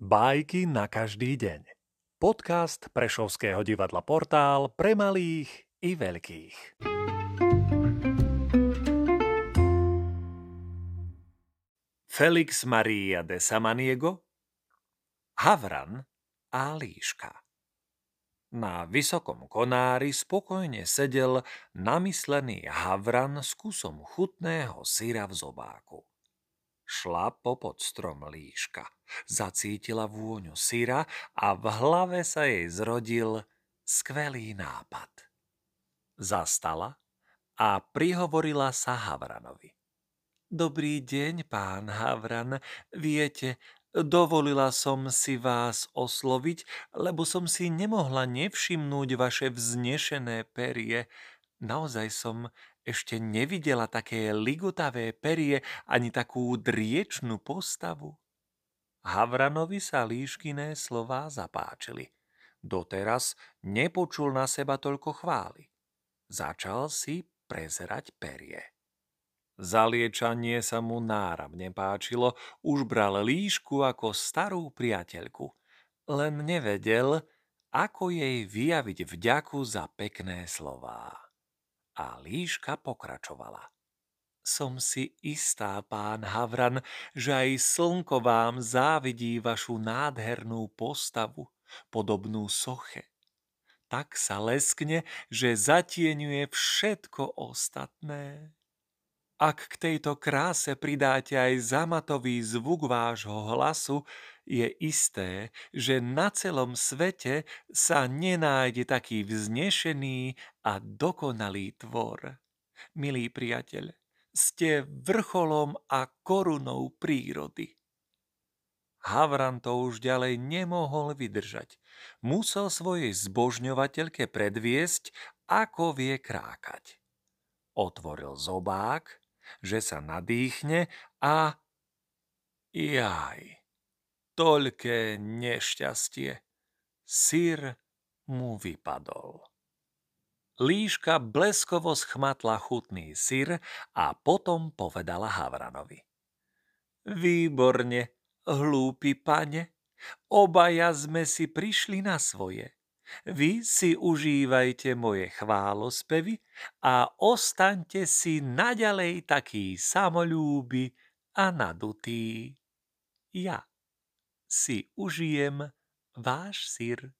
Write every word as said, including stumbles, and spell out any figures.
Bajky na každý deň. Podcast Prešovského divadla Portál pre malých i veľkých. Felix Maria de Samaniego, Havran a líška. Na vysokom konári spokojne sedel namyslený Havran s kusom chutného syra v zobáku. Šla popod strom líška, zacítila vôňu syra a v hlave sa jej zrodil skvelý nápad. Zastala a prihovorila sa Havranovi. Dobrý deň, pán Havran, viete, dovolila som si vás osloviť, lebo som si nemohla nevšimnúť vaše vznešené perie. Naozaj som ešte nevidela také ligotavé perie ani takú driečnú postavu. Havranovi sa líškiné slová zapáčili. Doteraz nepočul na seba toľko chvály. Začal si prezerať perie. Zaliečanie sa mu náramne páčilo, už bral líšku ako starú priateľku. Len nevedel, ako jej vyjaviť vďaku za pekné slová. A líška pokračovala. Som si istá, pán Havran, že aj slnko vám závidí vašu nádhernú postavu, podobnú soche. Tak sa leskne, že zatieňuje všetko ostatné. Ak k tejto kráse pridáte aj zamatový zvuk vášho hlasu, je isté, že na celom svete sa nenájde taký vznešený a dokonalý tvor. Milý priateľ, ste vrcholom a korunou prírody. Havran to už ďalej nemohol vydržať. Musel svojej zbožňovateľke predviesť, ako vie krákať. Otvoril zobák, že sa nadýchne a jaj, toľké nešťastie. Syr mu vypadol. Líška bleskovo schmatla chutný syr a potom povedala Havranovi. Výborne, hlúpi pane, obaja sme si prišli na svoje. Vy si užívajte moje chválospevy a ostaňte si naďalej taký samoľúbi a nadutý. Ja si užijem váš syr.